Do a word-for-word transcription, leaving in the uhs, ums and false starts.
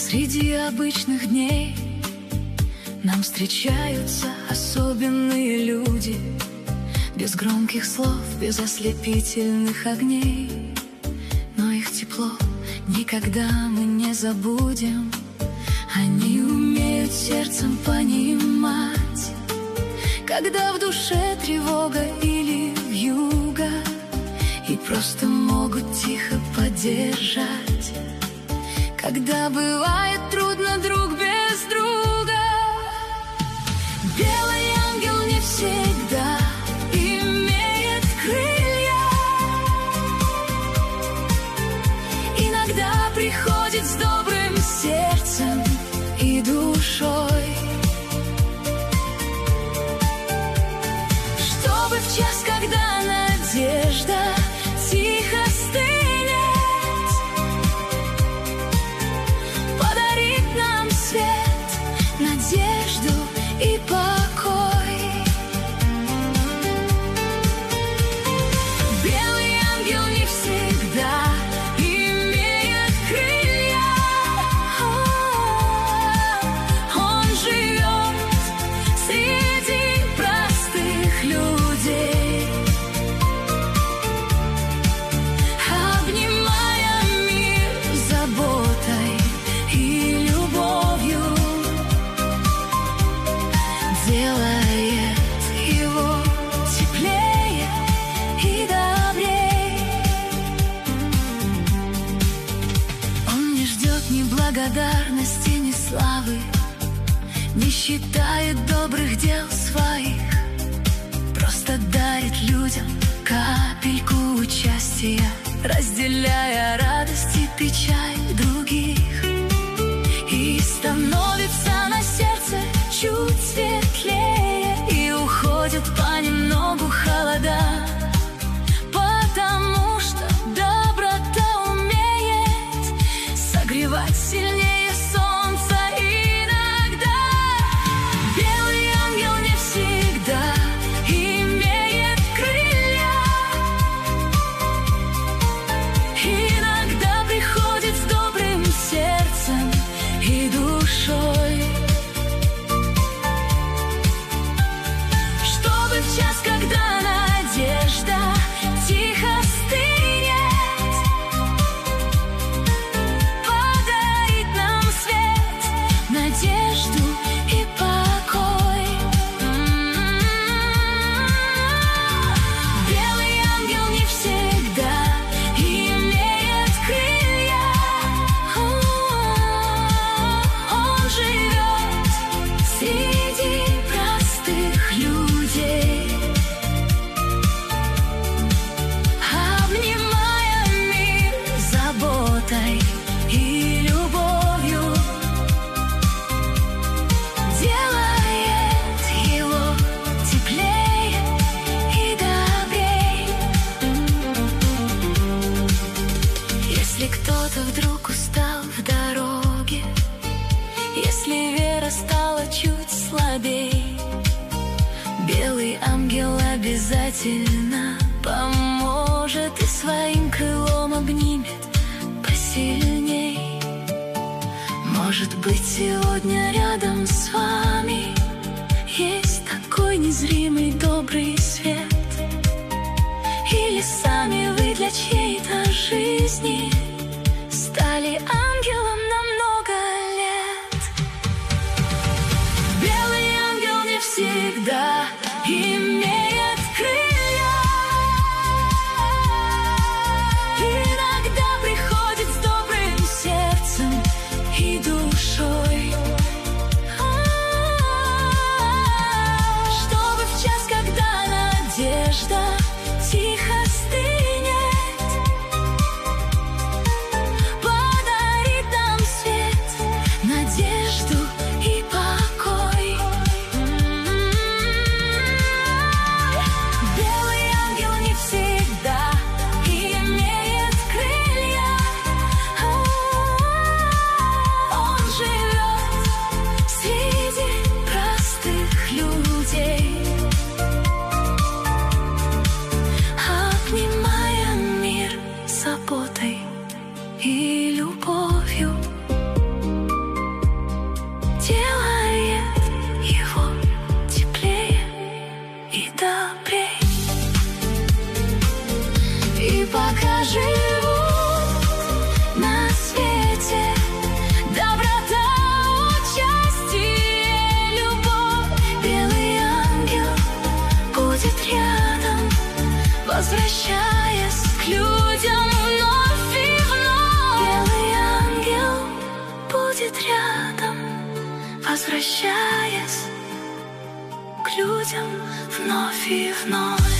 Среди обычных дней нам встречаются особенные люди, без громких слов, без ослепительных огней. Но их тепло никогда мы не забудем. Они умеют сердцем понимать, когда в душе тревога или вьюга, и просто могут тихо поддержать, когда бывает трудно друг без друга. Белый ангел не всегда имеет крылья, иногда приходит с добрым сердцем и душой, чтобы в час, когда надежда тихо стынет, подарит нам свет, надежду и покой. Белый ангел не всегда имеет крылья, он живет среди простых людей, обнимая мир заботой и любовью, делает его теплее и добрее. Он не ждет ни благодарности, ни славы, не считает добрых дел своих, просто дарит людям капельку участия, разделяя радость и печаль других. И становится на сердце чуть светлее, и уходят понемногу холода, потому что доброта умеет согревать сильнее солнца иногда. Белый ангел не всегда имеет крылья, иногда приходит с добрым сердцем и душой, чтобы в час, когда надежда тихо стынет, подарит нам свет, надежду и покой. Белый ангел не всегда имеет крылья, он живет среди простых людей, обнимая мир заботой и любовью, делает его теплее и добрее. Если кто-то вдруг устал в дороге, если вера стала чуть слабей, белый ангел обязательно поможет и своим крылом обнимет посильней. Может быть, сегодня рядом с вами есть такой незримый добрый свет, или сами вы для чьей-то жизни стали ангелом на много лет. Белый ангел не всегда имеет крылья, иногда приходит с добрым сердцем и душой, чтобы в час, когда надежда тихо стынет, пока живут на свете. Доброта, участие, любовь. Белый ангел будет рядом, возвращаясь к людям вновь и вновь. Белый ангел будет рядом, возвращаясь к людям вновь и вновь.